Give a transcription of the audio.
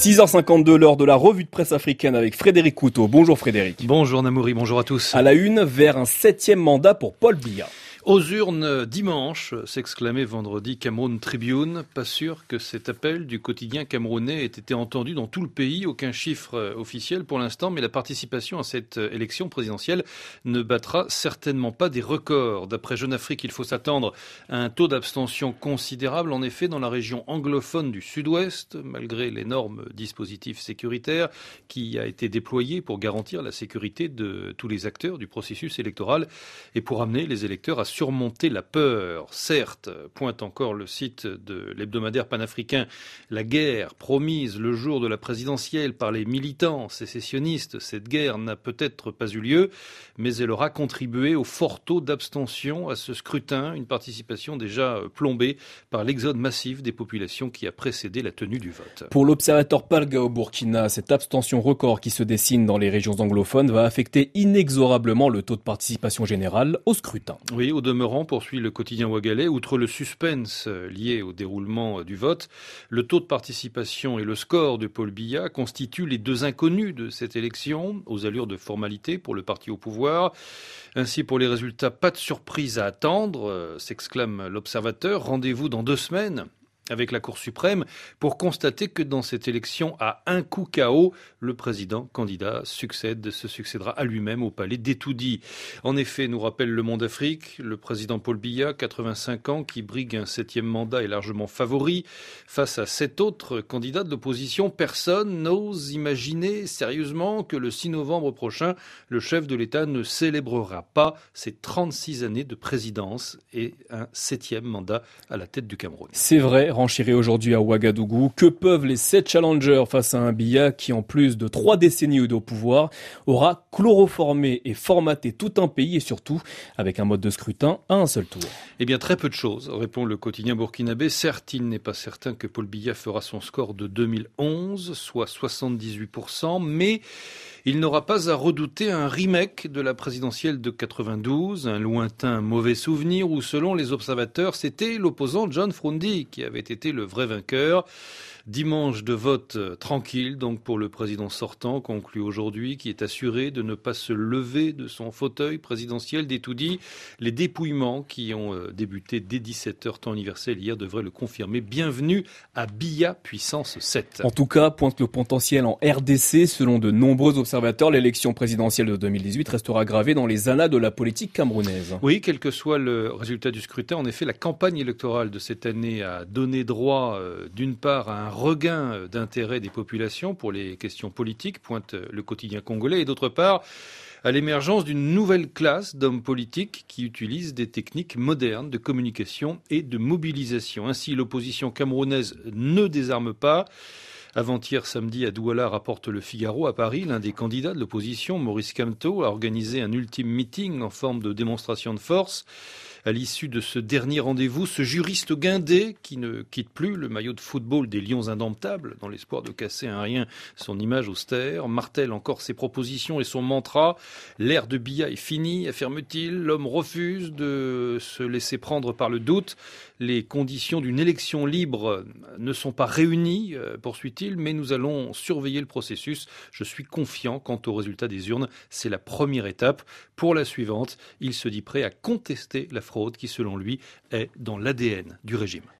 6h52, l'heure de la revue de presse africaine avec Frédéric Couteau. Bonjour Frédéric. Bonjour Namouri, bonjour à tous. À la une, vers un 7e mandat pour Paul Biya. Aux urnes dimanche, s'exclamait vendredi Cameroun Tribune. Pas sûr que cet appel du quotidien camerounais ait été entendu dans tout le pays. Aucun chiffre officiel pour l'instant, mais la participation à cette élection présidentielle ne battra certainement pas des records. D'après Jeune Afrique, il faut s'attendre à un taux d'abstention considérable. En effet, dans la région anglophone du sud-ouest, malgré l'énorme dispositif sécuritaire qui a été déployé pour garantir la sécurité de tous les acteurs du processus électoral et pour amener les électeurs à surmonter la peur. Certes, pointe encore le site de l'hebdomadaire panafricain, la guerre promise le jour de la présidentielle par les militants sécessionnistes, cette guerre n'a peut-être pas eu lieu, mais elle aura contribué au fort taux d'abstention à ce scrutin, une participation déjà plombée par l'exode massif des populations qui a précédé la tenue du vote. Pour l'observateur Palga au Burkina, cette abstention record qui se dessine dans les régions anglophones va affecter inexorablement le taux de participation générale au scrutin. Oui, au demeurant, poursuit le quotidien ouagalais, outre le suspense lié au déroulement du vote, le taux de participation et le score de Paul Biya constituent les deux inconnus de cette élection, aux allures de formalité pour le parti au pouvoir. Ainsi, pour les résultats, pas de surprise à attendre, s'exclame l'observateur. Rendez-vous dans 2 semaines avec la Cour suprême pour constater que dans cette élection à un coup KO, le président candidat se succédera à lui-même au palais d'Etoudi. En effet, nous rappelle Le Monde Afrique, le président Paul Biya, 85 ans, qui brigue un 7e mandat est largement favori. Face à 7 autres candidats de l'opposition, personne n'ose imaginer sérieusement que le 6 novembre prochain, le chef de l'État ne célébrera pas ses 36 années de présidence et un 7e mandat à la tête du Cameroun. C'est vrai, renchéri aujourd'hui à Ouagadougou. Que peuvent les 7 challengers face à un Biya qui, en plus de 3 décennies au pouvoir, aura chloroformé et formaté tout un pays et surtout avec un mode de scrutin à un seul tour? Eh bien, très peu de choses, répond le quotidien burkinabé. Certes, il n'est pas certain que Paul Biya fera son score de 2011, soit 78%, mais il n'aura pas à redouter un remake de la présidentielle de 92, un lointain mauvais souvenir où, selon les observateurs, c'était l'opposant John Frundi qui avait été le vrai vainqueur. Dimanche de vote tranquille donc pour le président sortant, conclu aujourd'hui, qui est assuré de ne pas se lever de son fauteuil présidentiel d'Etoudi. Les dépouillements qui ont débuté dès 17h temps universel hier devraient le confirmer. Bienvenue à Biya puissance 7. En tout cas, pointe le potentiel en RDC. Selon de nombreux observateurs, l'élection présidentielle de 2018 restera gravée dans les annales de la politique camerounaise. Oui, quel que soit le résultat du scrutin, en effet, la campagne électorale de cette année a donné droit d'une part à un regain d'intérêt des populations pour les questions politiques, pointe le quotidien congolais, et d'autre part à l'émergence d'une nouvelle classe d'hommes politiques qui utilisent des techniques modernes de communication et de mobilisation. Ainsi, l'opposition camerounaise ne désarme pas. Avant-hier samedi à Douala, rapporte Le Figaro, à Paris, l'un des candidats de l'opposition, Maurice Kamto, a organisé un ultime meeting en forme de démonstration de force. À l'issue de ce dernier rendez-vous, ce juriste guindé, qui ne quitte plus le maillot de football des Lions indomptables, dans l'espoir de casser un rien son image austère, martèle encore ses propositions et son mantra. L'ère de Biya est finie, affirme-t-il. L'homme refuse de se laisser prendre par le doute. Les conditions d'une élection libre ne sont pas réunies, poursuit-il, mais nous allons surveiller le processus. Je suis confiant quant au résultat des urnes. C'est la première étape. Pour la suivante, il se dit prêt à contester la fraude qui, selon lui, est dans l'ADN du régime.